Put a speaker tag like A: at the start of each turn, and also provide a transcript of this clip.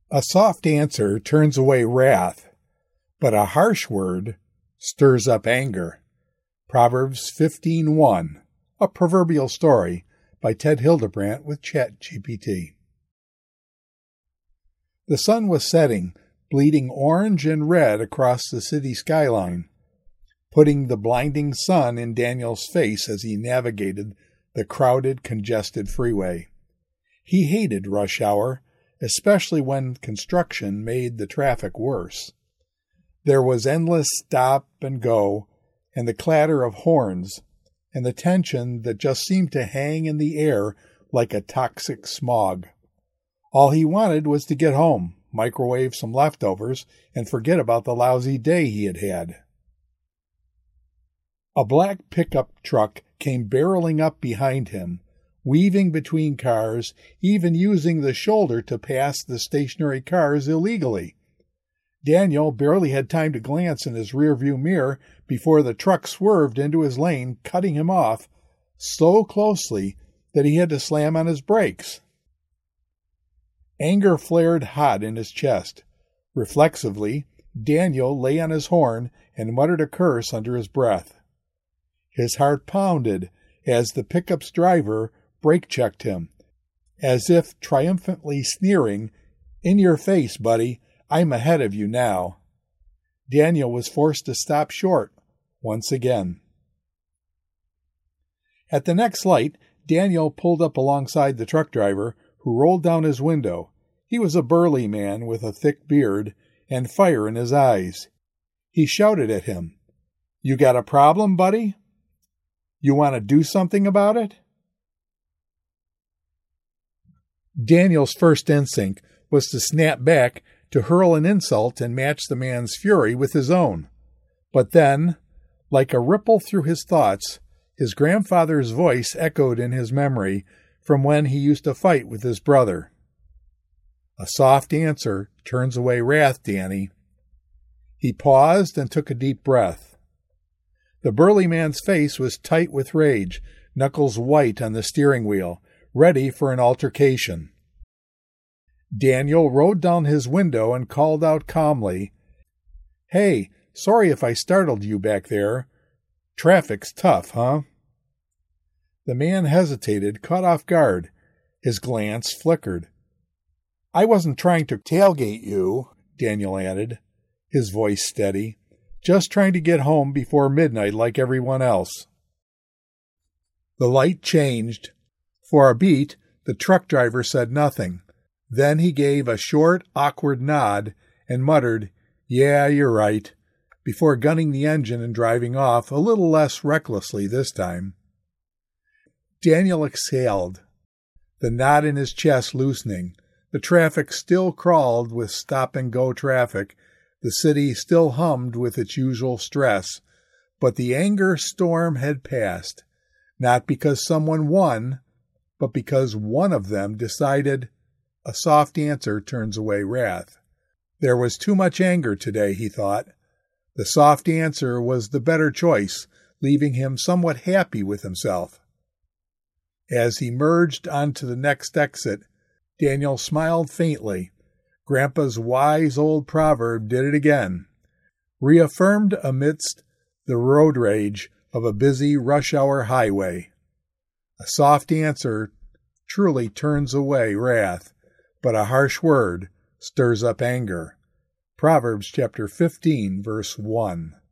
A: A soft answer turns away wrath, but a harsh word stirs up anger. Proverbs 15:1, a proverbial story by Ted Hildebrandt with ChatGPT. The sun was setting, bleeding orange and red across the city skyline, putting the blinding sun in Daniel's face as he navigated the crowded, congested freeway. He hated rush hour, especially when construction made the traffic worse. There was endless stop and go, and the clatter of horns, and the tension that just seemed to hang in the air like a toxic smog. All he wanted was to get home, microwave some leftovers, and forget about the lousy day he had had. A black pickup truck came barreling up behind him, weaving between cars, even using the shoulder to pass the stationary cars illegally. Daniel barely had time to glance in his rearview mirror before the truck swerved into his lane, cutting him off so closely that he had to slam on his brakes. Anger flared hot in his chest. Reflexively, Daniel lay on his horn and muttered a curse under his breath. His heart pounded as the pickup's driver brake-checked him, as if triumphantly sneering, "In your face, buddy, I'm ahead of you now." Daniel was forced to stop short once again. At the next light, Daniel pulled up alongside the truck driver, who rolled down his window. He was a burly man with a thick beard and fire in his eyes. He shouted at him, "You got a problem, buddy? You want to do something about it?" Daniel's first instinct was to snap back, to hurl an insult and match the man's fury with his own. But then, like a ripple through his thoughts, his grandfather's voice echoed in his memory from when he used to fight with his brother. "A soft answer turns away wrath, Danny." He paused and took a deep breath. The burly man's face was tight with rage, knuckles white on the steering wheel, ready for an altercation. Daniel rolled down his window and called out calmly, "Hey, sorry if I startled you back there. Traffic's tough, huh?" The man hesitated, caught off guard. His glance flickered. "I wasn't trying to tailgate you," Daniel added, his voice steady. "Just trying to get home before midnight like everyone else." The light changed. For a beat, the truck driver said nothing. Then he gave a short, awkward nod and muttered, "Yeah, you're right," before gunning the engine and driving off, a little less recklessly this time. Daniel exhaled, the knot in his chest loosening. The traffic still crawled with stop-and-go traffic. The city still hummed with its usual stress. But the anger storm had passed, not because someone won, but because one of them decided a soft answer turns away wrath. There was too much anger today, he thought. The soft answer was the better choice, leaving him somewhat happy with himself. As he merged onto the next exit, Daniel smiled faintly. Grandpa's wise old proverb did it again, reaffirmed amidst the road rage of a busy rush-hour highway. A soft answer truly turns away wrath, but a harsh word stirs up anger. Proverbs chapter 15, verse 1.